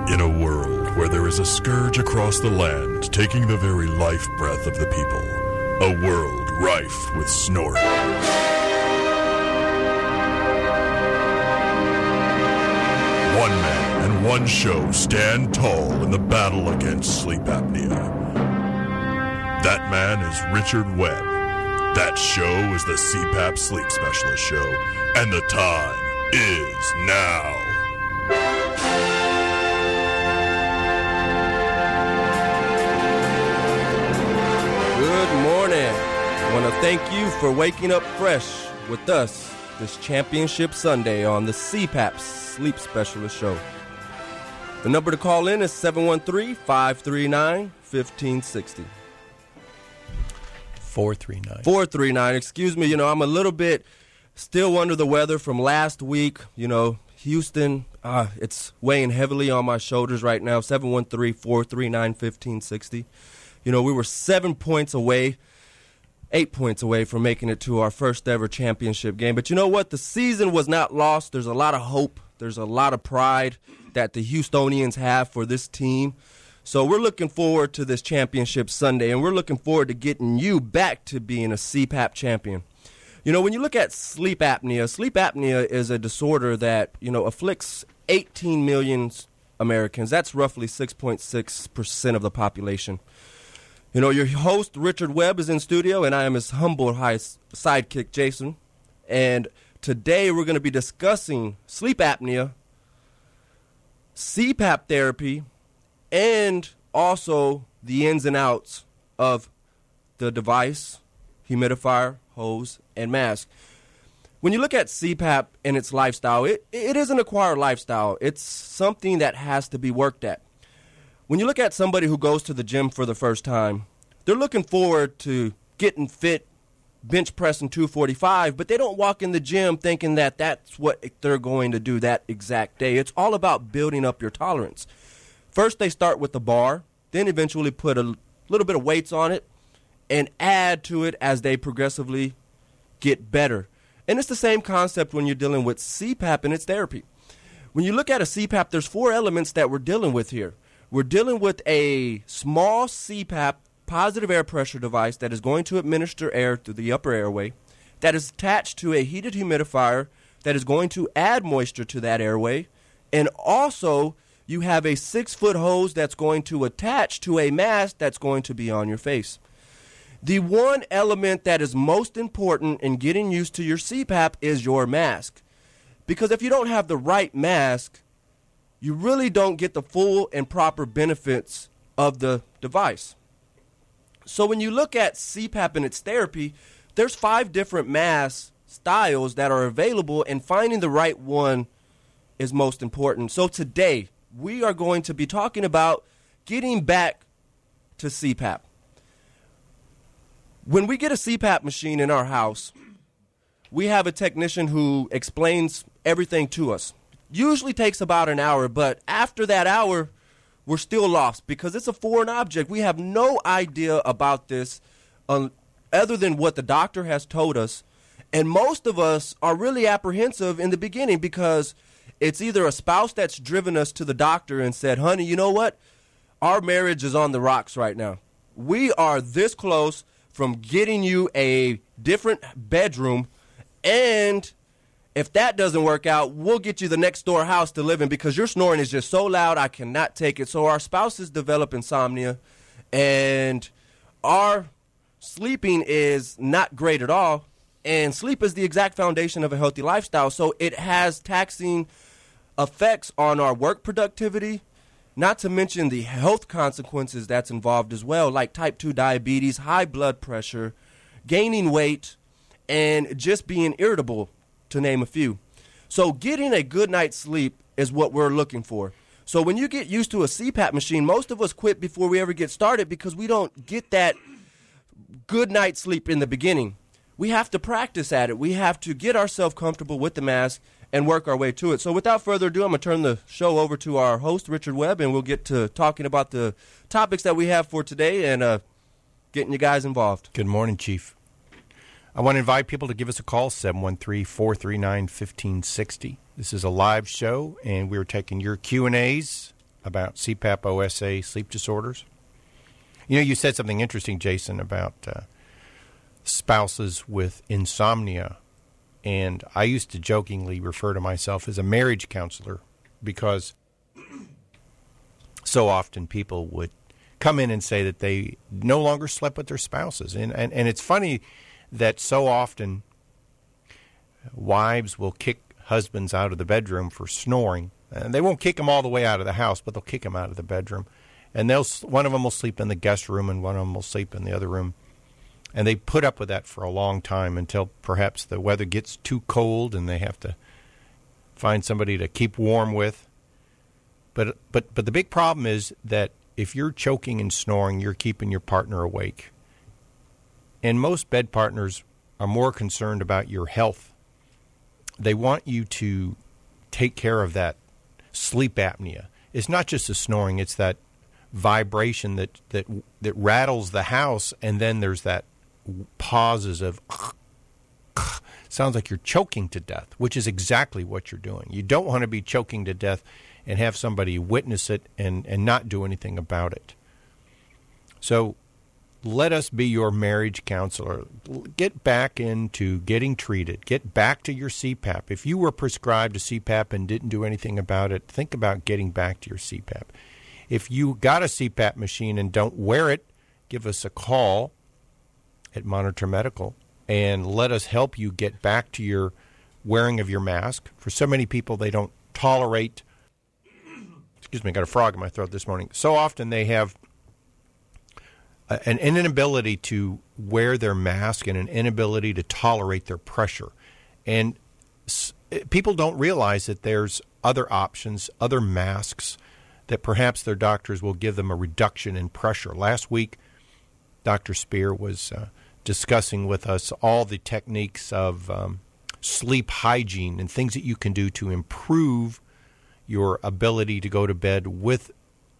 In a world where there is a scourge across the land taking the very life breath of the people, a world rife with snoring. One man and one show stand tall in the battle against sleep apnea. That man is Richard Webb. That show is the CPAP Sleep Specialist Show, and the time is now. Good morning. I want to thank you for waking up fresh with us this Championship Sunday on the CPAP Sleep Specialist Show. The number to call in is 713-539-1560. 439. Excuse me. I'm a little bit still under the weather from last week. Houston, it's weighing heavily on my shoulders right now. 713-439-1560. We were 8 points away from making it to our first ever championship game. But you know what? The season was not lost. There's a lot of hope. There's a lot of pride that the Houstonians have for this team. So we're looking forward to this championship Sunday, and we're looking forward to getting you back to being a CPAP champion. When you look at sleep apnea is a disorder that, afflicts 18 million Americans. That's roughly 6.6% of the population. Your host, Richard Webb, is in studio, and I am his humble sidekick, Jason. And today we're going to be discussing sleep apnea, CPAP therapy, and also the ins and outs of the device, humidifier, hose, and mask. When you look at CPAP and its lifestyle, it is an acquired lifestyle. It's something that has to be worked at. When you look at somebody who goes to the gym for the first time, they're looking forward to getting fit, bench pressing 245, but they don't walk in the gym thinking that that's what they're going to do that exact day. It's all about building up your tolerance. First, they start with the bar, then eventually put a little bit of weights on it and add to it as they progressively get better. And it's the same concept when you're dealing with CPAP and its therapy. When you look at a CPAP, there's 4 elements that we're dealing with here. We're dealing with a small CPAP positive air pressure device that is going to administer air through the upper airway, that is attached to a heated humidifier that is going to add moisture to that airway, and also you have a 6-foot hose that's going to attach to a mask that's going to be on your face. The one element that is most important in getting used to your CPAP is your mask. Because if you don't have the right mask, you really don't get the full and proper benefits of the device. So when you look at CPAP and its therapy, there's 5 different mask styles that are available, and finding the right one is most important. So today, we are going to be talking about getting back to CPAP. When we get a CPAP machine in our house, we have a technician who explains everything to us. Usually takes about an hour, but after that hour, we're still lost because it's a foreign object. We have no idea about this other than what the doctor has told us. And most of us are really apprehensive in the beginning because it's either a spouse that's driven us to the doctor and said, honey, you know what? Our marriage is on the rocks right now. We are this close from getting you a different bedroom, and if that doesn't work out, we'll get you the next door house to live in because your snoring is just so loud, I cannot take it. So our spouses develop insomnia, and our sleeping is not great at all. And sleep is the exact foundation of a healthy lifestyle. So it has taxing effects on our work productivity, not to mention the health consequences that's involved as well, like type 2 diabetes, high blood pressure, gaining weight, and just being irritable, to name a few. So getting a good night's sleep is what we're looking for. So when you get used to a CPAP machine, most of us quit before we ever get started because we don't get that good night's sleep in the beginning. We have to practice at it. We have to get ourselves comfortable with the mask and work our way to it. So without further ado, I'm going to turn the show over to our host, Richard Webb, and we'll get to talking about the topics that we have for today and getting you guys involved. Good morning, Chief. I want to invite people to give us a call, 713-439-1560. This is a live show, and we're taking your Q&As about CPAP, OSA, sleep disorders. You know, you said something interesting, Jason, about spouses with insomnia. And I used to jokingly refer to myself as a marriage counselor because so often people would come in and say that they no longer slept with their spouses. And it's funny that so often wives will kick husbands out of the bedroom for snoring. And they won't kick them all the way out of the house, but they'll kick them out of the bedroom. And one of them will sleep in the guest room and one of them will sleep in the other room. And they put up with that for a long time until perhaps the weather gets too cold and they have to find somebody to keep warm with. But the big problem is that if you're choking and snoring, you're keeping your partner awake. And most bed partners are more concerned about your health. They want you to take care of that sleep apnea. It's not just the snoring, it's that vibration that rattles the house, and then there's that pauses of sounds like you're choking to death, which is exactly what you're doing. You don't want to be choking to death and have somebody witness it and not do anything about it. So let us be your marriage counselor. Get back into getting treated. Get back to your CPAP. If you were prescribed a CPAP and didn't do anything about it, think about getting back to your CPAP. If you got a CPAP machine and don't wear it, give us a call at Monitor Medical and let us help you get back to your wearing of your mask. For so many people, they don't tolerate, excuse me, I got a frog in my throat this morning. So often they have an inability to wear their mask and an inability to tolerate their pressure. And people don't realize that there's other options, other masks, that perhaps their doctors will give them a reduction in pressure. Last week, Dr. Spear was discussing with us all the techniques of sleep hygiene and things that you can do to improve your ability to go to bed with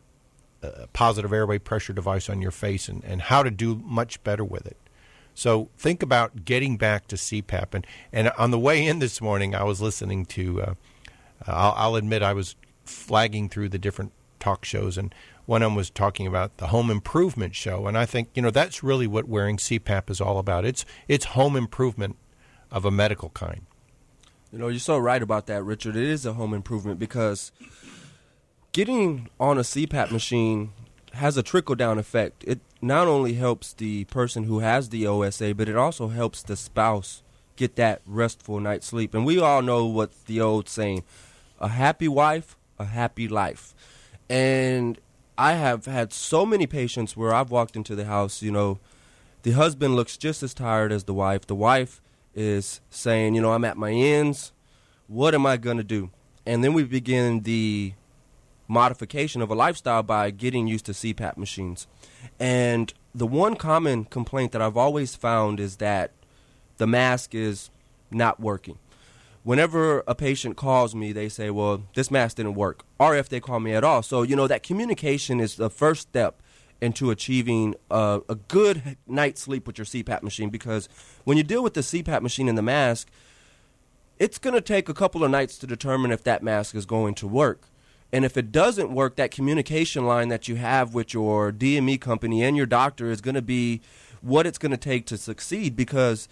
a positive airway pressure device on your face and how to do much better with it. So think about getting back to CPAP. And on the way in this morning, I was listening to, I'll admit I was flagging through the different talk shows, and one of them was talking about the home improvement show. And I think, that's really what wearing CPAP is all about. It's home improvement of a medical kind. You're so right about that, Richard. It is a home improvement because getting on a CPAP machine has a trickle-down effect. It not only helps the person who has the OSA, but it also helps the spouse get that restful night's sleep. And we all know what the old saying, a happy wife, a happy life. And I have had so many patients where I've walked into the house, the husband looks just as tired as the wife. The wife is saying, I'm at my ends. What am I going to do? And then we begin the modification of a lifestyle by getting used to CPAP machines. And the one common complaint that I've always found is that the mask is not working. Whenever a patient calls me, they say, well, this mask didn't work, or if they call me at all. So, that communication is the first step into achieving a good night's sleep with your CPAP machine, because when you deal with the CPAP machine and the mask, it's going to take a couple of nights to determine if that mask is going to work. And if it doesn't work, that communication line that you have with your DME company and your doctor is going to be what it's going to take to succeed, because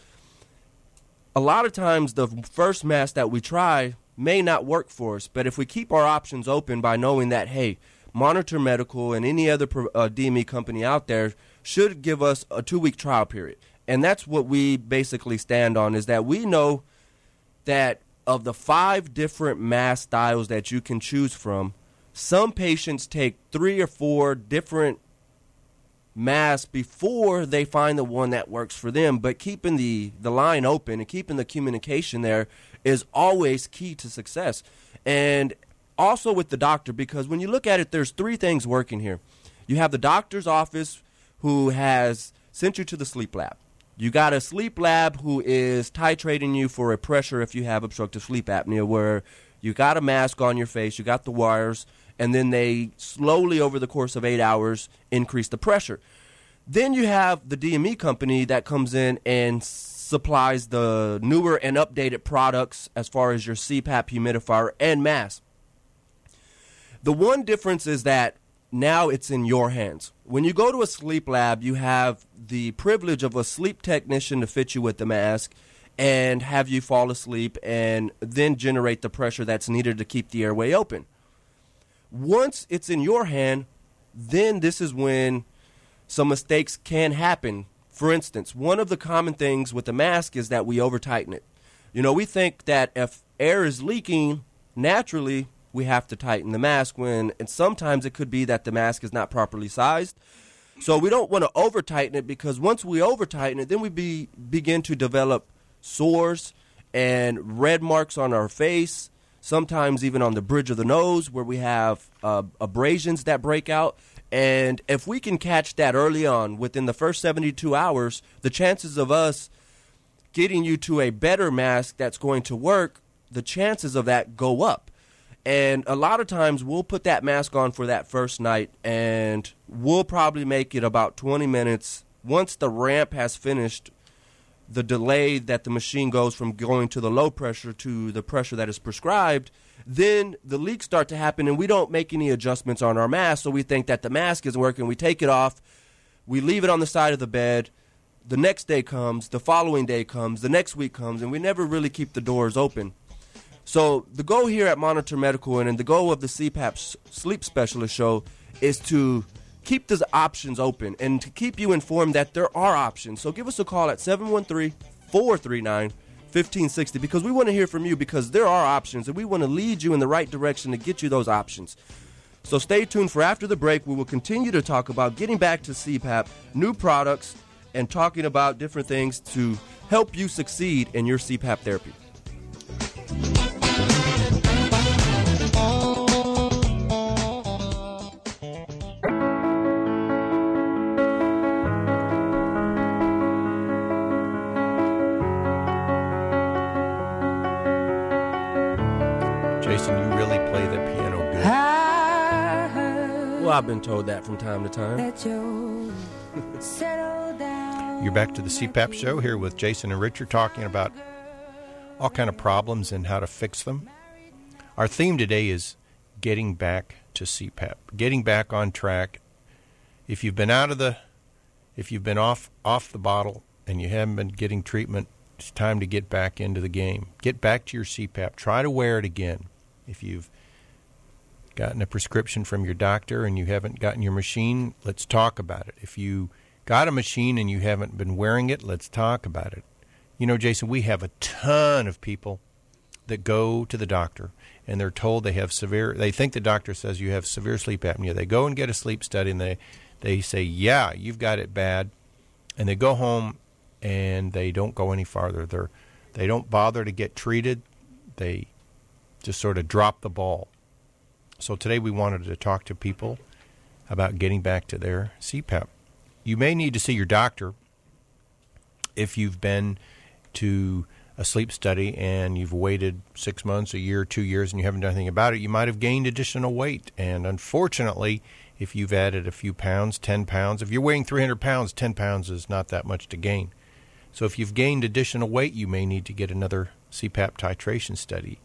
a lot of times the first mask that we try may not work for us. But if we keep our options open by knowing that, hey, Monitor Medical and any other DME company out there should give us a 2-week trial period. And that's what we basically stand on, is that we know that of the 5 different mask styles that you can choose from, some patients take 3 or 4 different masks before they find the one that works for them. But keeping the line open and keeping the communication there is always key to success. And also with the doctor, because when you look at it, there's 3 things working here. You have the doctor's office who has sent you to the sleep lab. You got a sleep lab who is titrating you for a pressure if you have obstructive sleep apnea, where you got a mask on your face, you got the wires, and then they slowly over the course of 8 hours increase the pressure. Then you have the DME company that comes in and supplies the newer and updated products as far as your CPAP humidifier and mask. The one difference is that now it's in your hands. When you go to a sleep lab, you have the privilege of a sleep technician to fit you with the mask and have you fall asleep and then generate the pressure that's needed to keep the airway open. Once it's in your hand, then this is when some mistakes can happen. For instance, one of the common things with the mask is that we over-tighten it. We think that if air is leaking, naturally we have to tighten the mask and sometimes it could be that the mask is not properly sized. So we don't want to over-tighten it, because once we over-tighten it, then we begin to develop sores and red marks on our face, sometimes even on the bridge of the nose where we have abrasions that break out. And if we can catch that early on, within the first 72 hours, the chances of us getting you to a better mask that's going to work, the chances of that go up. And a lot of times we'll put that mask on for that first night, and we'll probably make it about 20 minutes. Once the ramp has finished, the delay that the machine goes from going to the low pressure to the pressure that is prescribed, then the leaks start to happen and we don't make any adjustments on our mask. So we think that the mask isn't working. We take it off. We leave it on the side of the bed. The next day comes. The following day comes. The next week comes. And we never really keep the doors open. So the goal here at Monitor Medical and the goal of the CPAP Sleep Specialist Show is to keep the options open and to keep you informed that there are options. So give us a call at 713-439-1560, because we want to hear from you, because there are options and we want to lead you in the right direction to get you those options. So stay tuned for after the break. We will continue to talk about getting back to CPAP, new products, and talking about different things to help you succeed in your CPAP therapy. Jason, you really play the piano good. Well, I've been told that from time to time. You're back to the CPAP show here with Jason and Richard, talking about all kind of problems and how to fix them. Our theme today is getting back to CPAP, getting back on track. If you've been off the bottle and you haven't been getting treatment, it's time to get back into the game. Get back to your CPAP. Try to wear it again. If you've gotten a prescription from your doctor and you haven't gotten your machine, let's talk about it. If you got a machine and you haven't been wearing it, let's talk about it. Jason, we have a ton of people that go to the doctor and they're told they think the doctor says you have severe sleep apnea. They go and get a sleep study and they say, yeah, you've got it bad. And they go home and they don't go any farther. They don't bother to get treated. They just sort of drop the ball. So today we wanted to talk to people about getting back to their CPAP. You may need to see your doctor if you've been to a sleep study and you've waited 6 months, a year, 2 years, and you haven't done anything about it. You might have gained additional weight. And unfortunately, if you've added a few pounds, 10 pounds, if you're weighing 300 pounds, 10 pounds is not that much to gain. So if you've gained additional weight, you may need to get another CPAP titration study.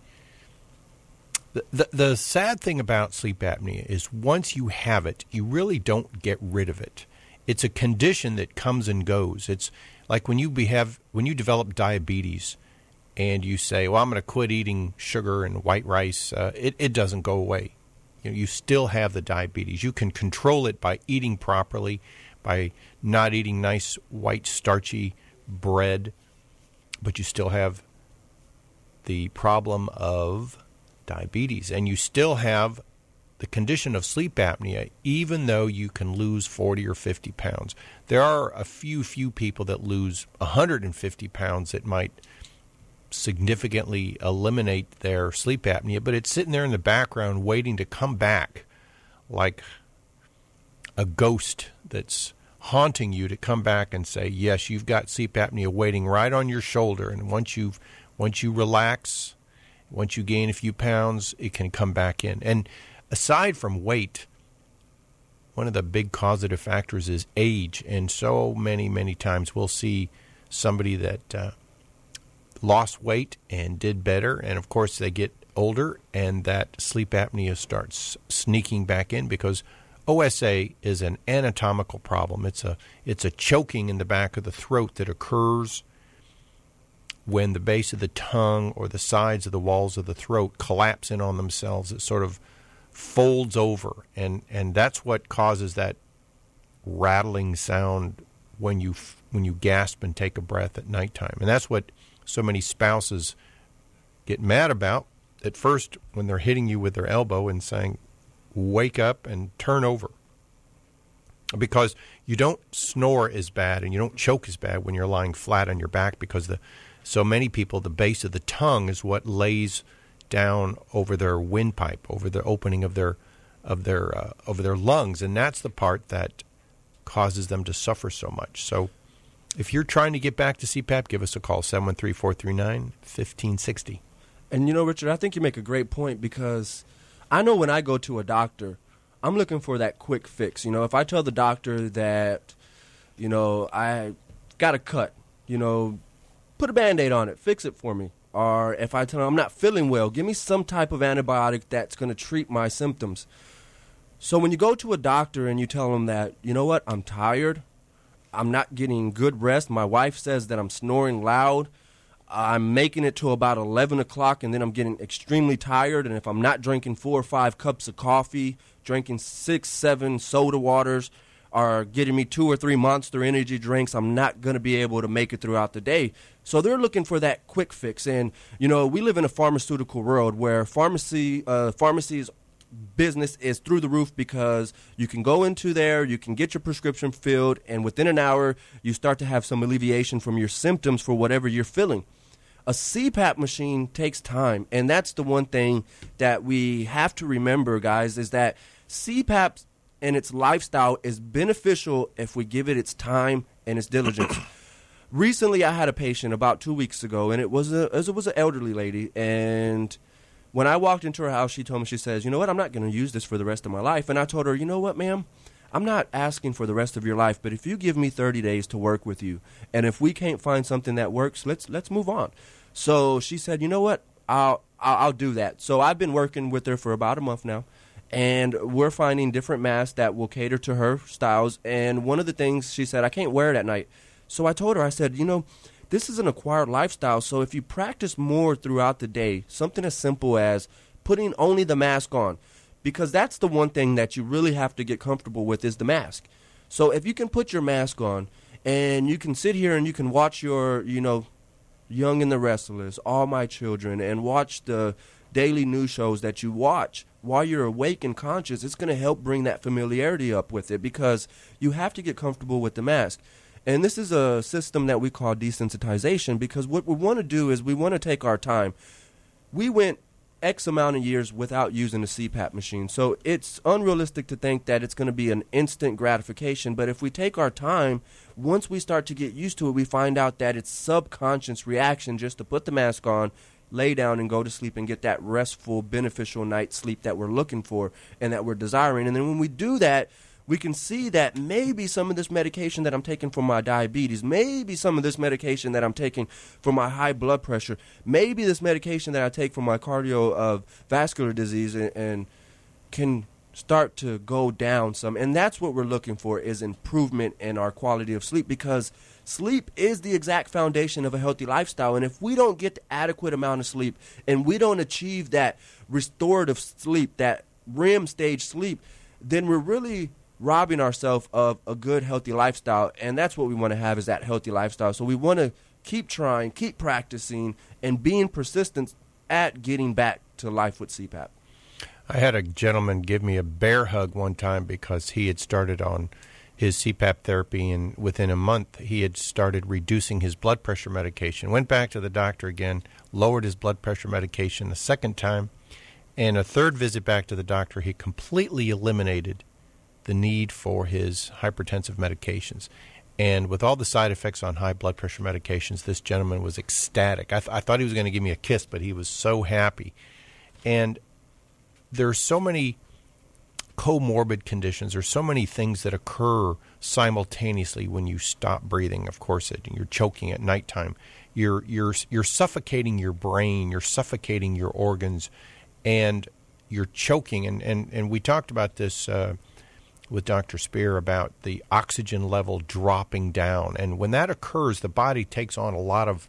The sad thing about sleep apnea is once you have it, you really don't get rid of it. It's a condition that comes and goes. It's like when you develop diabetes and you say, well, I'm going to quit eating sugar and white rice, it doesn't go away. You still have the diabetes. You can control it by eating properly, by not eating nice white starchy bread, but you still have the problem of diabetes, and you still have the condition of sleep apnea, even though you can lose 40 or 50 pounds. There are a few people that lose 150 pounds that might significantly eliminate their sleep apnea, but it's sitting there in the background waiting to come back like a ghost that's haunting you to come back and say, yes, you've got sleep apnea waiting right on your shoulder, and once you relax, once you gain a few pounds, it can come back in. And aside from weight, one of the big causative factors is age. And so many times we'll see somebody that lost weight and did better. And, of course, they get older and that sleep apnea starts sneaking back in, because OSA is an anatomical problem. It's a choking in the back of the throat that occurs when the base of the tongue or the sides of the walls of the throat collapse in on themselves. It sort of folds over, and that's what causes that rattling sound when you gasp and take a breath at nighttime. And that's what so many spouses get mad about at first when they're hitting you with their elbow and saying, wake up and turn over. Because you don't snore as bad and you don't choke as bad when you're lying flat on your back, because so many people, the base of the tongue is what lays down over their windpipe, over the opening of their lungs, and that's the part that causes them to suffer so much. So if you're trying to get back to CPAP, give us a call, 713-439-1560. And Richard, I think you make a great point, because I know when I go to a doctor, I'm looking for that quick fix. If I tell the doctor that, I got a cut, put a Band-Aid on it, fix it for me. Or if I tell them I'm not feeling well, give me some type of antibiotic that's going to treat my symptoms. So when you go to a doctor and you tell them that, I'm tired, I'm not getting good rest, my wife says that I'm snoring loud, I'm making it to about 11 o'clock and then I'm getting extremely tired, and if I'm not drinking 4 or 5 cups of coffee, drinking 6, 7 soda waters, or getting me 2 or 3 Monster Energy drinks, I'm not going to be able to make it throughout the day. So they're looking for that quick fix. And, we live in a pharmaceutical world where pharmacy's business is through the roof, because you can go into there, you can get your prescription filled, and within an hour, you start to have some alleviation from your symptoms for whatever you're feeling. A CPAP machine takes time, and that's the one thing that we have to remember, guys, is that CPAP and its lifestyle is beneficial if we give it its time and its diligence. Recently, I had a patient about 2 weeks ago, and it was an elderly lady, and when I walked into her house, she told me, she says, you know what, I'm not going to use this for the rest of my life. And I told her, you know what, ma'am, I'm not asking for the rest of your life, but if you give me 30 days to work with you, and if we can't find something that works, let's move on. So she said, you know what, I'll do that. So I've been working with her for about a month now, and we're finding different masks that will cater to her styles. And one of the things she said, I can't wear it at night. So I told her, I said, this is an acquired lifestyle, so if you practice more throughout the day, something as simple as putting only the mask on, because that's the one thing that you really have to get comfortable with is the mask. So if you can put your mask on and you can sit here and you can watch your, Young and the Restless, All My Children, and watch the daily news shows that you watch while you're awake and conscious, it's going to help bring that familiarity up with it, because you have to get comfortable with the mask. And this is a system that we call desensitization, because what we want to do is we want to take our time. We went X amount of years without using a CPAP machine, so it's unrealistic to think that it's going to be an instant gratification. But if we take our time, once we start to get used to it, we find out that it's subconscious reaction just to put the mask on, lay down and go to sleep and get that restful, beneficial night's sleep that we're looking for and that we're desiring. And then when we do that, we can see that maybe some of this medication that I'm taking for my diabetes, maybe some of this medication that I'm taking for my high blood pressure, maybe this medication that I take for my cardiovascular disease and can start to go down some. And that's what we're looking for, is improvement in our quality of sleep, because sleep is the exact foundation of a healthy lifestyle. And if we don't get the adequate amount of sleep and we don't achieve that restorative sleep, that REM stage sleep, then we're really robbing ourselves of a good, healthy lifestyle. And that's what we want to have, is that healthy lifestyle. So we want to keep trying, keep practicing, and being persistent at getting back to life with CPAP. I had a gentleman give me a bear hug one time because he had started on his CPAP therapy, and within a month he had started reducing his blood pressure medication. Went back to the doctor again, lowered his blood pressure medication a second time, and a third visit back to the doctor, he completely eliminated the need for his hypertensive medications. And with all the side effects on high blood pressure medications, this gentleman was ecstatic. I thought he was going to give me a kiss, but he was so happy. And there's so many comorbid conditions. There's so many things that occur simultaneously when you stop breathing. Of course, you're choking at nighttime. you're suffocating your brain, you're suffocating your organs, and you're choking. And we talked about this with Dr. Spear about the oxygen level dropping down. And when that occurs, the body takes on a lot of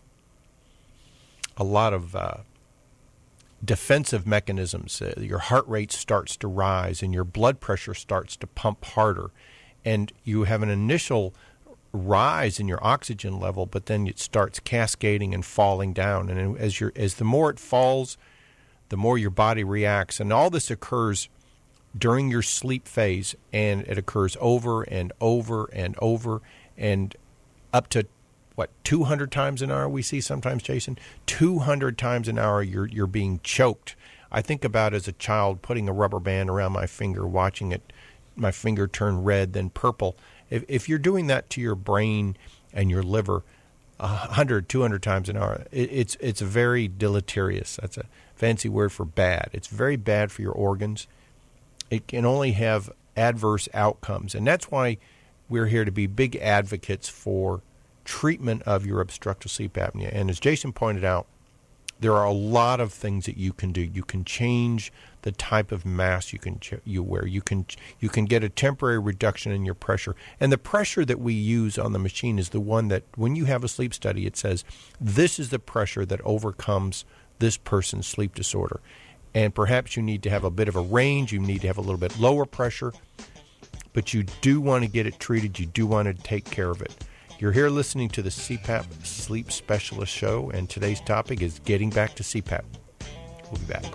defensive mechanisms. Your heart rate starts to rise and your blood pressure starts to pump harder. And you have an initial rise in your oxygen level, but then it starts cascading and falling down. And as the more it falls, the more your body reacts. And all this occurs during your sleep phase, and it occurs over and over and over, and up to 200 times an hour we see sometimes, Jason? 200 times an hour you're being choked. I think about as a child putting a rubber band around my finger, watching it, my finger turn red, then purple. If you're doing that to your brain and your liver 100, 200 times an hour, it's very deleterious. That's a fancy word for bad. It's very bad for your organs. It can only have adverse outcomes. And that's why we're here to be big advocates for treatment of your obstructive sleep apnea. And as Jason pointed out, there are a lot of things that you can do. You can change the type of mask you wear. You can get a temporary reduction in your pressure. And the pressure that we use on the machine is the one that when you have a sleep study, it says this is the pressure that overcomes this person's sleep disorder. And perhaps you need to have a bit of a range. You need to have a little bit lower pressure. But you do want to get it treated. You do want to take care of it. You're here listening to the CPAP Sleep Specialist Show, and today's topic is getting back to CPAP. We'll be back.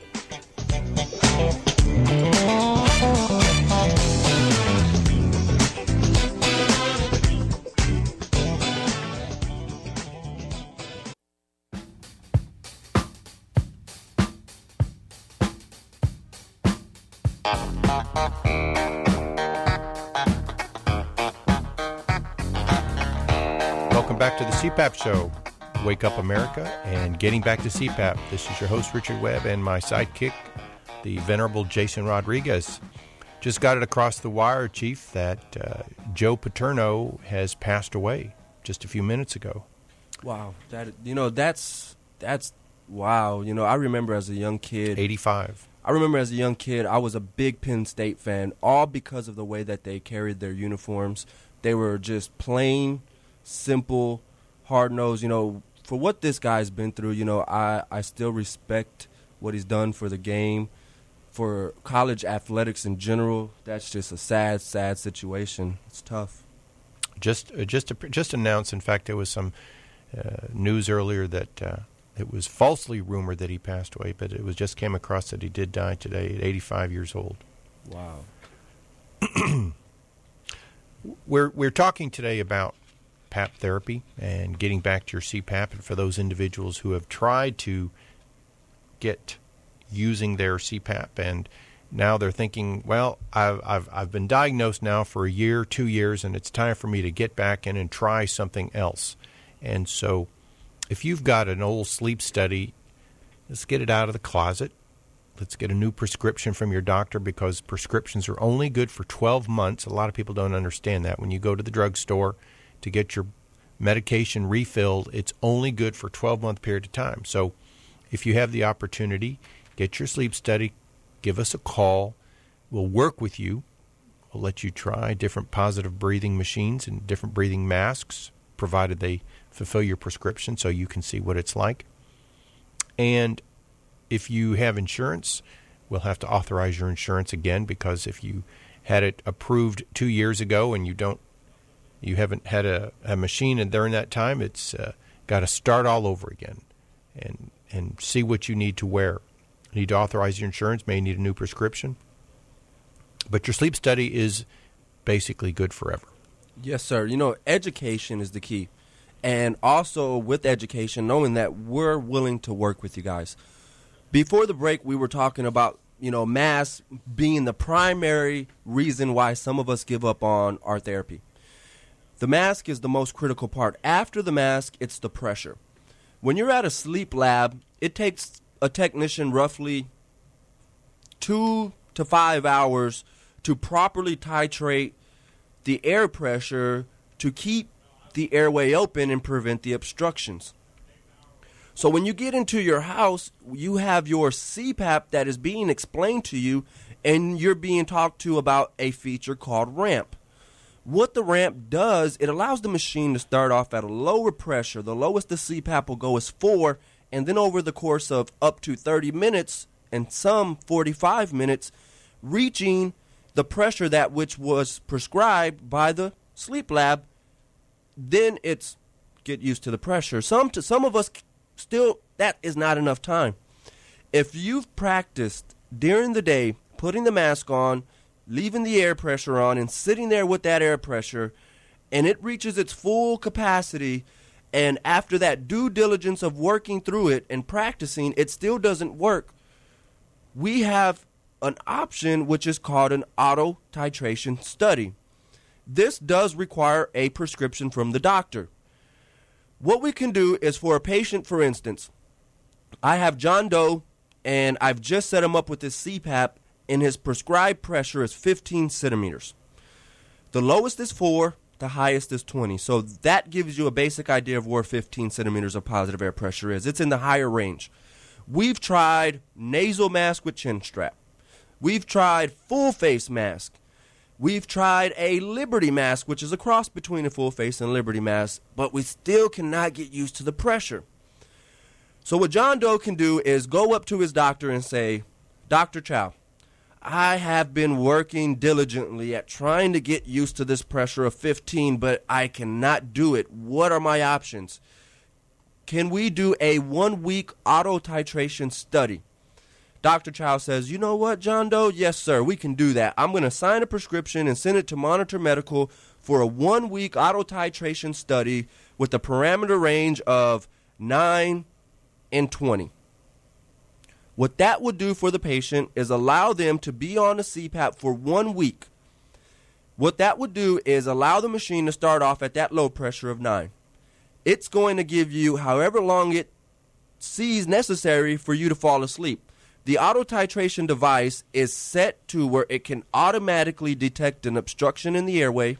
Welcome back to the CPAP Show, Wake Up America, and Getting Back to CPAP. This is your host, Richard Webb, and my sidekick, the venerable Jason Rodriguez. Just got it across the wire, Chief, that Joe Paterno has passed away just a few minutes ago. Wow, that's wow. I remember as a young kid, 85. I remember as a young kid, I was a big Penn State fan, all because of the way that they carried their uniforms. They were just plain, simple, hard-nosed. For what this guy's been through, I still respect what he's done for the game, for college athletics in general. That's just a sad, sad situation. It's tough. Just announced, in fact, there was some news earlier that it was falsely rumored that he passed away, but it was just came across that he did die today at 85 years old. Wow. We're talking today about PAP therapy and getting back to your CPAP, and for those individuals who have tried to get using their CPAP and now they're thinking, well, I've been diagnosed now for a year, 2 years, and it's time for me to get back in and try something else. And so if you've got an old sleep study, let's get it out of the closet. Let's get a new prescription from your doctor, because prescriptions are only good for 12 months. A lot of people don't understand that. When you go to the drugstore to get your medication refilled, it's only good for a 12-month period of time. So if you have the opportunity, get your sleep study, give us a call. We'll work with you. We'll let you try different positive breathing machines and different breathing masks, provided they fulfill your prescription so you can see what it's like. And if you have insurance, we'll have to authorize your insurance again, because if you had it approved 2 years ago and you haven't had a machine and during that time, it's got to start all over again and see what you need to wear. You need to authorize your insurance, may need a new prescription. But your sleep study is basically good forever. Yes, sir. Education is the key. And also with education, knowing that we're willing to work with you guys. Before the break, we were talking about, masks being the primary reason why some of us give up on our therapy. The mask is the most critical part. After the mask, it's the pressure. When you're at a sleep lab, it takes a technician roughly 2 to 5 hours to properly titrate the air pressure to keep the airway open and prevent the obstructions. So when you get into your house, you have your CPAP that is being explained to you, and you're being talked to about a feature called ramp. What the ramp does, it allows the machine to start off at a lower pressure. The lowest the CPAP will go is 4, and then over the course of up to 30 minutes and some 45 minutes, reaching the pressure that which was prescribed by the sleep lab. Then it's get used to the pressure. Some of us still, that is not enough time. If you've practiced during the day putting the mask on, leaving the air pressure on, and sitting there with that air pressure, and it reaches its full capacity, and after that due diligence of working through it and practicing, it still doesn't work, we have an option which is called an auto titration study. This does require a prescription from the doctor. What we can do is, for a patient, for instance, I have John Doe, and I've just set him up with his CPAP, and his prescribed pressure is 15 centimeters. The lowest is 4, the highest is 20. So that gives you a basic idea of where 15 centimeters of positive air pressure is. It's in the higher range. We've tried nasal mask with chin strap. We've tried full face mask. We've tried a Liberty mask, which is a cross between a full face and Liberty mask, but we still cannot get used to the pressure. So what John Doe can do is go up to his doctor and say, Dr. Chow, I have been working diligently at trying to get used to this pressure of 15, but I cannot do it. What are my options? Can we do a 1-week auto titration study? Dr. Chow says, you know what, John Doe? Yes, sir, we can do that. I'm going to sign a prescription and send it to Monitor Medical for a 1-week auto titration study with a parameter range of 9 and 20. What that would do for the patient is allow them to be on a CPAP for 1 week. What that would do is allow the machine to start off at that low pressure of 9. It's going to give you however long it sees necessary for you to fall asleep. The auto titration device is set to where it can automatically detect an obstruction in the airway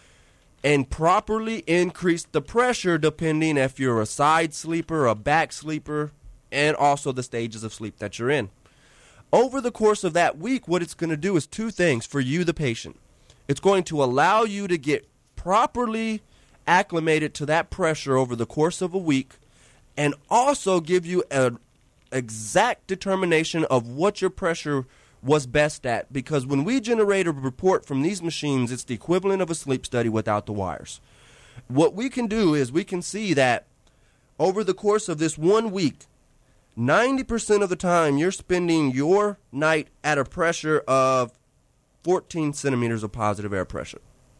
and properly increase the pressure depending if you're a side sleeper, a back sleeper, and also the stages of sleep that you're in. Over the course of that week, what it's going to do is 2 things for you, the patient. It's going to allow you to get properly acclimated to that pressure over the course of a week, and also give you an exact determination of what your pressure was best at, because when we generate a report from these machines, it's the equivalent of a sleep study without the wires. What we can do is we can see that over the course of this 1 week, 90% of the time you're spending your night at a pressure of 14 centimeters of positive air pressure.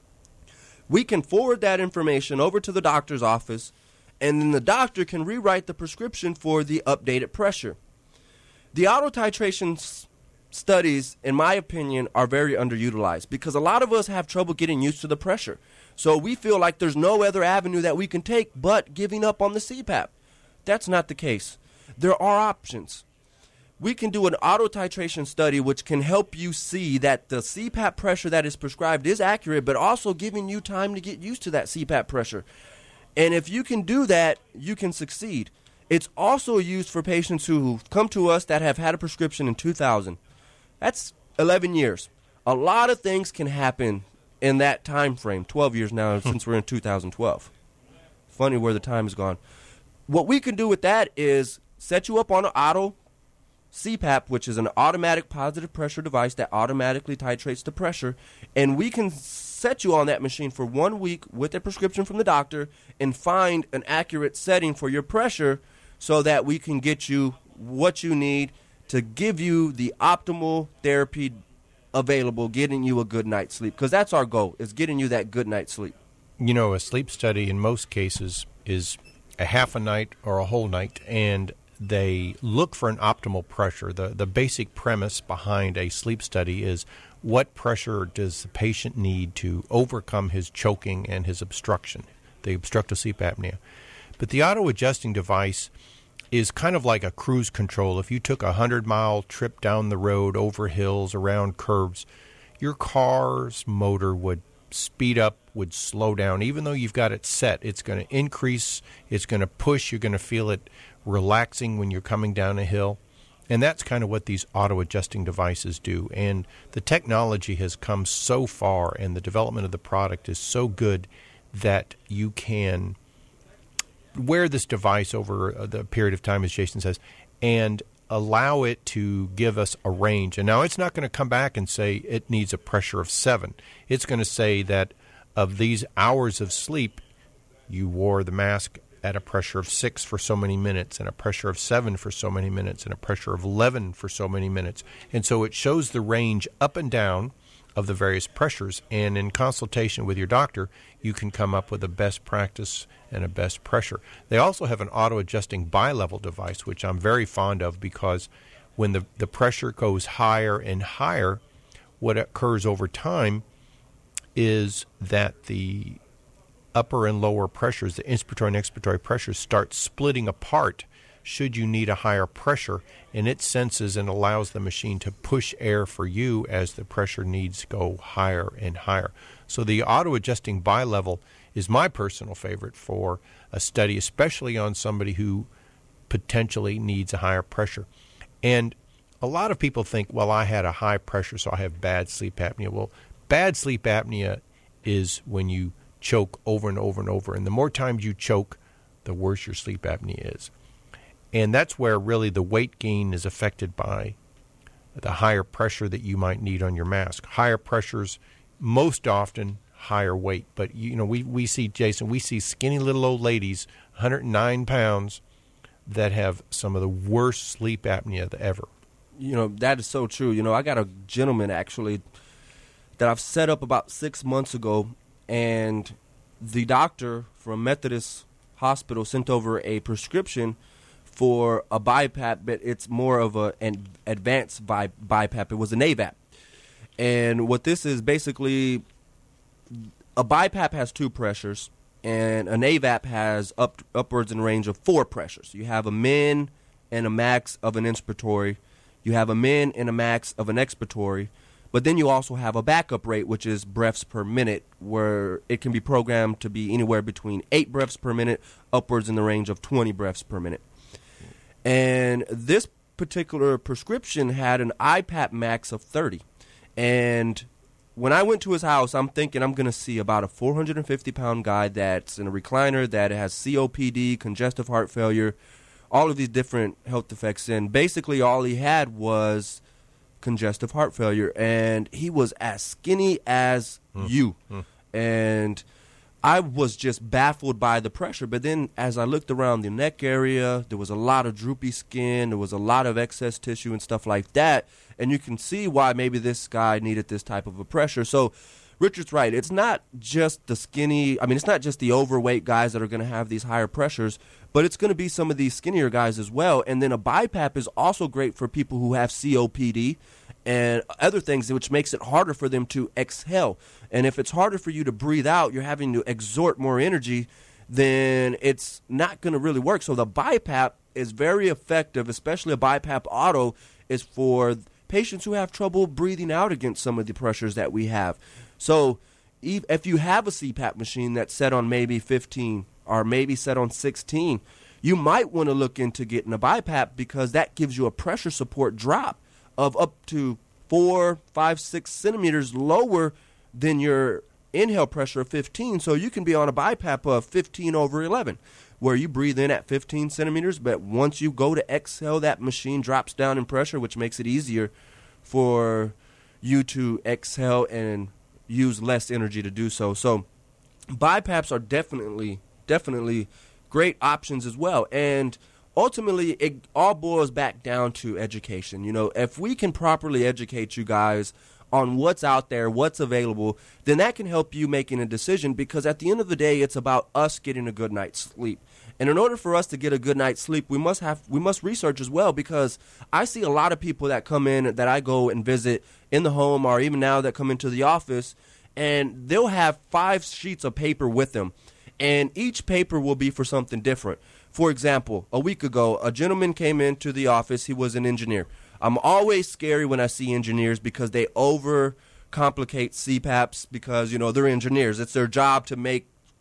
We can forward that information over to the doctor's office, and then the doctor can rewrite the prescription for the updated pressure. The auto titration studies, in my opinion, are very underutilized because a lot of us have trouble getting used to the pressure. So we feel like there's no other avenue that we can take but giving up on the CPAP. That's not the case. There are options. We can do an auto titration study which can help you see that the CPAP pressure that is prescribed is accurate, but also giving you time to get used to that CPAP pressure. And if you can do that, you can succeed. It's also used for patients who come to us that have had a prescription in 2000. That's 11 years. A lot of things can happen in that time frame, 12 years now since we're in 2012. Funny where the time has gone. What we can do with that is set you up on an auto CPAP, which is an automatic positive pressure device that automatically titrates the pressure, and we can set you on that machine for 1 week with a prescription from the doctor and find an accurate setting for your pressure so that we can get you what you need to give you the optimal therapy available, getting you a good night's sleep, because that's our goal, is getting you that good night's sleep. You know, a sleep study in most cases is a half a night or a whole night, and they look for an optimal pressure. The basic premise behind a sleep study is what pressure does the patient need to overcome his choking and his obstruction, the obstructive sleep apnea. But the auto-adjusting device is kind of like a cruise control. If you took a 100-mile trip down the road, over hills, around curves, your car's motor would speed up, would slow down. Even though you've got it set, it's going to increase, it's going to push, you're going to feel it relaxing when you're coming down a hill. And that's kind of what these auto-adjusting devices do. And the technology has come so far, and the development of the product is so good that you can wear this device over the period of time, as Jason says, and allow it to give us a range. And now it's not going to come back and say it needs a pressure of 7. It's going to say that of these hours of sleep, you wore the mask at a pressure of 6 for so many minutes, and a pressure of 7 for so many minutes, and a pressure of 11 for so many minutes. And so it shows the range up and down of the various pressures, and in consultation with your doctor, you can come up with a best practice and a best pressure. They also have an auto-adjusting bi-level device, which I'm very fond of, because when the pressure goes higher and higher, what occurs over time is that the upper and lower pressures, the inspiratory and expiratory pressures, start splitting apart should you need a higher pressure, and it senses and allows the machine to push air for you as the pressure needs go higher and higher. So the auto-adjusting bi-level is my personal favorite for a study, especially on somebody who potentially needs a higher pressure. And a lot of people think, well, I had a high pressure, so I have bad sleep apnea. Well, bad sleep apnea is when you choke over and over and over. And the more times you choke, the worse your sleep apnea is. And that's where really the weight gain is affected by the higher pressure that you might need on your mask. Higher pressures, most often higher weight. But, you know, we see, Jason, we see skinny little old ladies, 109 pounds, that have some of the worst sleep apnea ever. You know, that is so true. You know, I got a gentleman, actually, that I've set up about 6 months ago, and the doctor from Methodist Hospital sent over a prescription for a BiPAP, but it's more of an advanced BiPAP. It was an AVAP. And what this is, basically, a BiPAP has 2 pressures, and an AVAP has upwards in range of 4 pressures. You have a min and a max of an inspiratory. You have a min and a max of an expiratory. But then you also have a backup rate, which is breaths per minute, where it can be programmed to be anywhere between 8 breaths per minute, upwards in the range of 20 breaths per minute. And this particular prescription had an IPAP max of 30. And when I went to his house, I'm thinking I'm going to see about a 450-pound guy that's in a recliner, that has COPD, congestive heart failure, all of these different health defects. And basically all he had was congestive heart failure, and he was as skinny as you. And I was just baffled by the pressure. But then as I looked around the neck area, there was a lot of droopy skin, there was a lot of excess tissue and stuff like that, and you can see why maybe this guy needed this type of a pressure. So Richard's right. It's not just the skinny, it's not just the overweight guys that are going to have these higher pressures, but it's going to be some of these skinnier guys as well. And then a BiPAP is also great for people who have COPD and other things, which makes it harder for them to exhale. And if it's harder for you to breathe out, you're having to exert more energy, then it's not going to really work. So the BiPAP is very effective, especially a BiPAP Auto is for patients who have trouble breathing out against some of the pressures that we have. So if you have a CPAP machine that's set on maybe 15 or maybe set on 16, you might want to look into getting a BiPAP, because that gives you a pressure support drop of up to 4, 5, 6 centimeters lower than your inhale pressure of 15. So you can be on a BiPAP of 15 over 11, where you breathe in at 15 centimeters, but once you go to exhale, that machine drops down in pressure, which makes it easier for you to exhale and use less energy to do so. So BiPAPs are definitely great options as well. And ultimately, it all boils back down to education. You know, if we can properly educate you guys on what's out there, what's available, then that can help you making a decision, because at the end of the day, it's about us getting a good night's sleep. And in order for us to get a good night's sleep, we must research as well, because I see a lot of people that come in that I go and visit in the home, or even now that come into the office, and they'll have 5 sheets of paper with them, and each paper will be for something different. For example, a week ago, a gentleman came into the office. He was an engineer. I'm always scary when I see engineers, because they overcomplicate CPAPs, because, you know, they're engineers. It's their job to make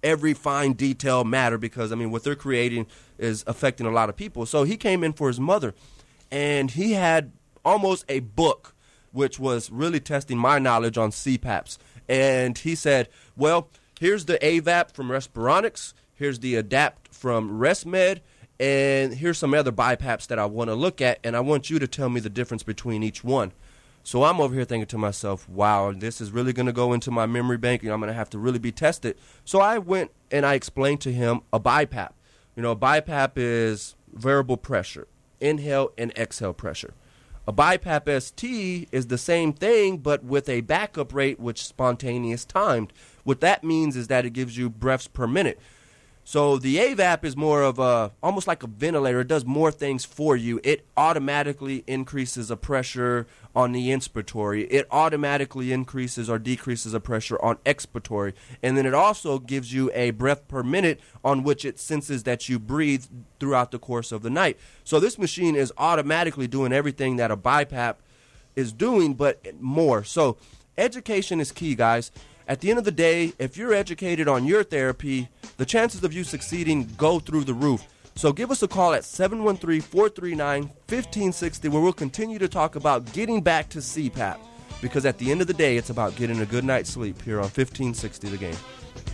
every fine detail matter because, I mean, what they're creating is affecting a lot of people. So he came in for his mother, and he had almost a book, which was really testing my knowledge on CPAPs. And he said, well, here's the AVAP from Respironics, here's the ADAPT from ResMed, and here's some other BiPAPs that I want to look at, and I want you to tell me the difference between each one. So I'm over here thinking to myself, wow, this is really going to go into my memory bank, and I'm going to have to really be tested. So I went and I explained to him a BiPAP. You know, a BiPAP is variable pressure, inhale and exhale pressure. A BiPAP ST is the same thing, but with a backup rate, which is spontaneous timed. What that means is that it gives you breaths per minute. So the AVAP is more of almost like a ventilator. It does more things for you. It automatically increases a pressure on the inspiratory. It automatically increases or decreases a pressure on expiratory. And then it also gives you a breath per minute on which it senses that you breathe throughout the course of the night. So this machine is automatically doing everything that a BiPAP is doing, but more. So education is key, guys. At the end of the day, if you're educated on your therapy, the chances of you succeeding go through the roof. So give us a call at 713-439-1560 where we'll continue to talk about getting back to CPAP. Because at the end of the day, it's about getting a good night's sleep here on 1560 The Game.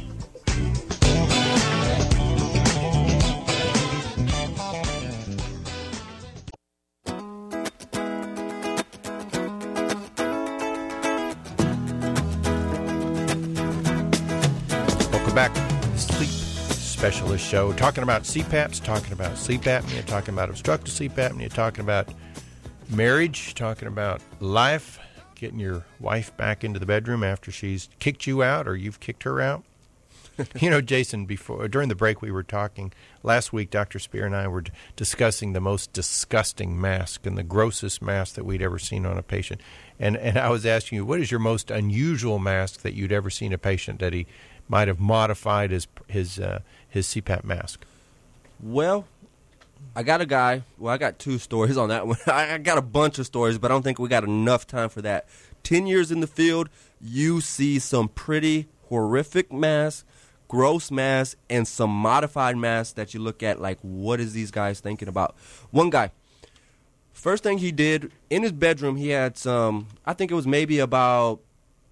Back to the Sleep Specialist Show, talking about CPAPs, talking about sleep apnea, talking about obstructive sleep apnea, talking about marriage, talking about life, getting your wife back into the bedroom after she's kicked you out or you've kicked her out. You know, Jason, during the break we were talking, last week Dr. Spear and I were discussing the most disgusting mask and the grossest mask that we'd ever seen on a patient. And I was asking you, what is your most unusual mask that you'd ever seen a patient that he might have modified his CPAP mask? Well, I got a guy. Well, I got two stories on that one. I got a bunch of stories, but I don't think we got enough time for that. 10 years in the field, you see some pretty horrific masks, gross masks, and some modified masks that you look at like, what is these guys thinking about? One guy, first thing he did, in his bedroom, he had some, I think it was maybe about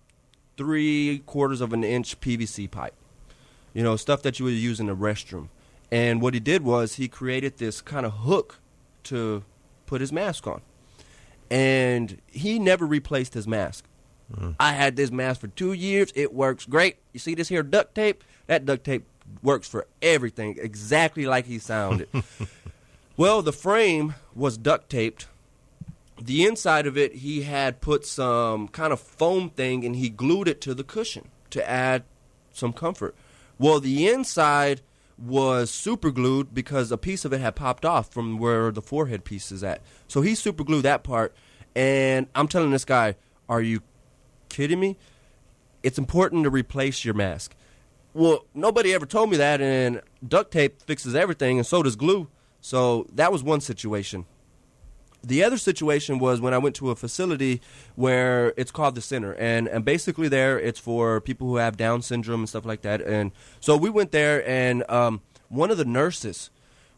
3/4 of an inch PVC pipe, you know, stuff that you would use in the restroom. And what he did was he created this kind of hook to put his mask on. And he never replaced his mask. I had this mask for 2 years. It works great. You see this here duct tape? That duct tape works for everything, exactly like he sounded. Well, the frame was duct taped. The inside of it, he had put some kind of foam thing, and he glued it to the cushion to add some comfort. Well, the inside was super glued because a piece of it had popped off from where the forehead piece is at. So he super glued that part, and I'm telling this guy, are you kidding me? It's important to replace your mask. Well, nobody ever told me that, and duct tape fixes everything, and so does glue. So that was one situation. The other situation was when I went to a facility where it's called the Center, and basically there it's for people who have Down syndrome and stuff like that. And so we went there, and one of the nurses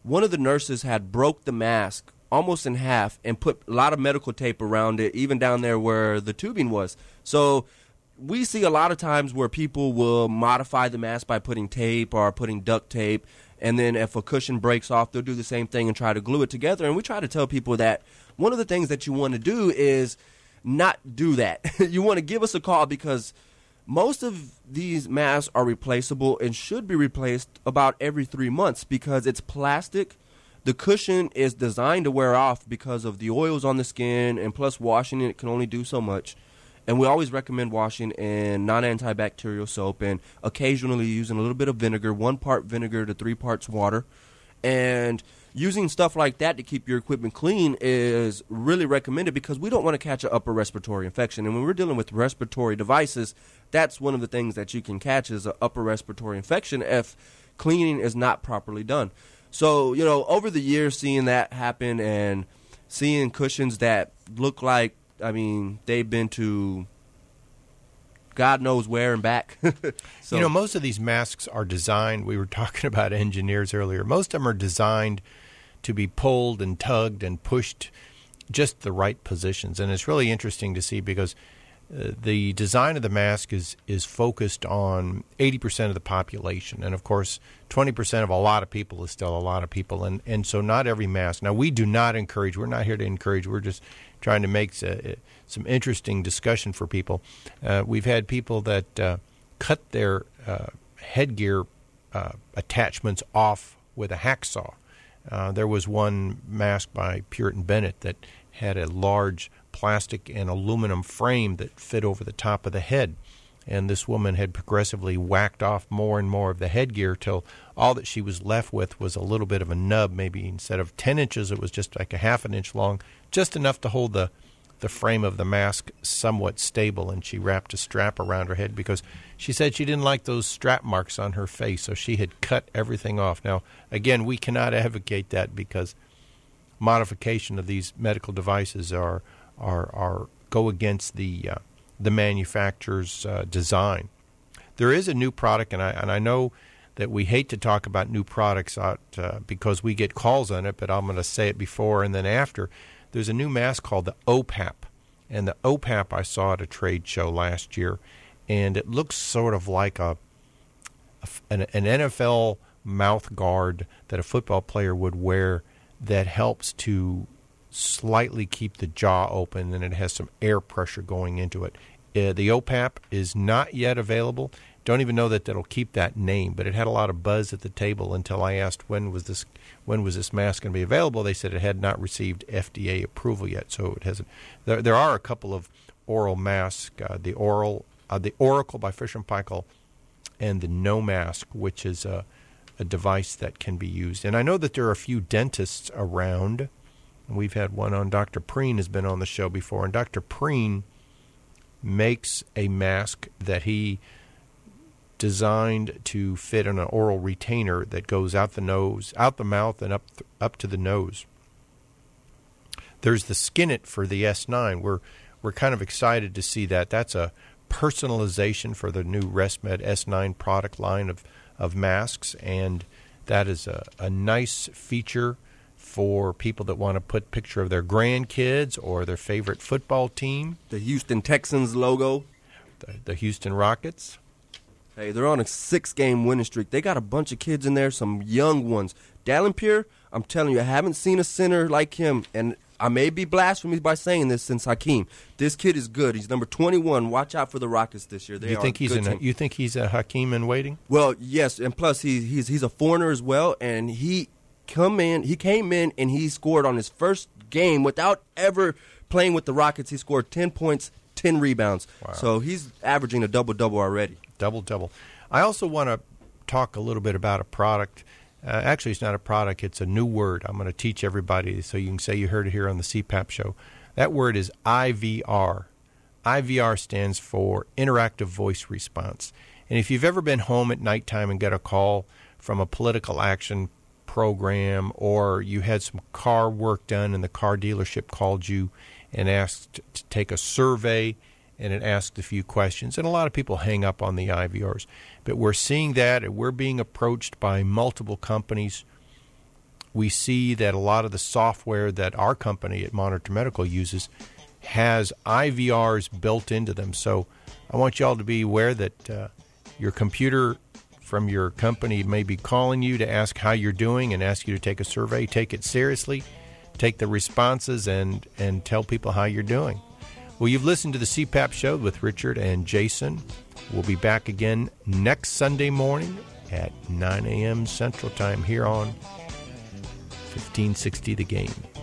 had broke the mask almost in half and put a lot of medical tape around it, even down there where the tubing was. So we see a lot of times where people will modify the mask by putting tape or putting duct tape. And then if a cushion breaks off, they'll do the same thing and try to glue it together. And we try to tell people that one of the things that you want to do is not do that. You want to give us a call because most of these masks are replaceable and should be replaced about every 3 months because it's plastic. The cushion is designed to wear off because of the oils on the skin, and plus washing it can only do so much. And we always recommend washing in non-antibacterial soap and occasionally using a little bit of vinegar, 1 part vinegar to 3 parts water. And using stuff like that to keep your equipment clean is really recommended because we don't want to catch an upper respiratory infection. And when we're dealing with respiratory devices, that's one of the things that you can catch is an upper respiratory infection if cleaning is not properly done. So, you know, over the years seeing that happen and seeing cushions that look like, I mean, they've been to God knows where and back. So, you know, most of these masks are designed, we were talking about engineers earlier, most of them are designed to be pulled and tugged and pushed just the right positions. And it's really interesting to see because the design of the mask is focused on 80% of the population. And, of course, 20% of a lot of people is still a lot of people. And so not every mask. Now, we do not encourage, we're not here to encourage, we're just trying to make some interesting discussion for people. We've had people that cut their headgear attachments off with a hacksaw. There was one mask by Puritan Bennett that had a large plastic and aluminum frame that fit over the top of the head. And this woman had progressively whacked off more and more of the headgear till all that she was left with was a little bit of a nub. Maybe instead of 10 inches, it was just like a half an inch long, just enough to hold the frame of the mask somewhat stable. And she wrapped a strap around her head because she said she didn't like those strap marks on her face, so she had cut everything off. Now, again, we cannot advocate that because modification of these medical devices are go against the manufacturer's design. There is a new product, and I know that we hate to talk about new products because we get calls on it, but I'm going to say it before and then after. There's a new mask called the OPAP, and the OPAP I saw at a trade show last year, and it looks sort of like an NFL mouth guard that a football player would wear that helps to slightly keep the jaw open, and it has some air pressure going into it. The OPAP is not yet available. Don't even know that that'll keep that name, but it had a lot of buzz at the table until I asked when was this mask going to be available. They said it had not received FDA approval yet, so it hasn't. There are a couple of oral masks, the Oracle by Fisher & Paykel, and the No Mask, which is a device that can be used. And I know that there are a few dentists around. We've had one on. Dr. Preen has been on the show before, and Dr. Preen makes a mask that he designed to fit on an oral retainer that goes out the nose, out the mouth, and up to the nose. There's the Skinnit for the S9. We're kind of excited to see that. That's a personalization for the new ResMed S9 product line of masks, and that is a nice feature for people that want to put a picture of their grandkids or their favorite football team. The Houston Texans logo. The Houston Rockets. Hey, they're on a 6-game winning streak. They got a bunch of kids in there, some young ones. Dallenpierre, I'm telling you, I haven't seen a center like him, and I may be blasphemous by saying this since Hakeem. This kid is good. He's number 21. Watch out for the Rockets this year. You think he's a Hakeem in waiting? Well, yes, and plus he's a foreigner as well, and he came in and he scored on his first game without ever playing with the Rockets. He scored 10 points, 10 rebounds. Wow. So he's averaging a double-double already. Double-double. I also want to talk a little bit about a product. Actually, it's not a product. It's a new word. I'm going to teach everybody so you can say you heard it here on the CPAP show. That word is IVR. IVR stands for Interactive Voice Response. And if you've ever been home at nighttime and got a call from a political action program, or you had some car work done and the car dealership called you and asked to take a survey, and it asked a few questions, and a lot of people hang up on the IVRs. But we're seeing that, and we're being approached by multiple companies. We see that a lot of the software that our company at Monitor Medical uses has IVRs built into them. So I want you all to be aware that your computer from your company may be calling you to ask how you're doing and ask you to take a survey. Take it seriously. Take the responses and tell people how you're doing. Well, you've listened to the CPAP show with Richard and Jason. We'll be back again next Sunday morning at 9 a.m. Central Time here on 1560 The Game.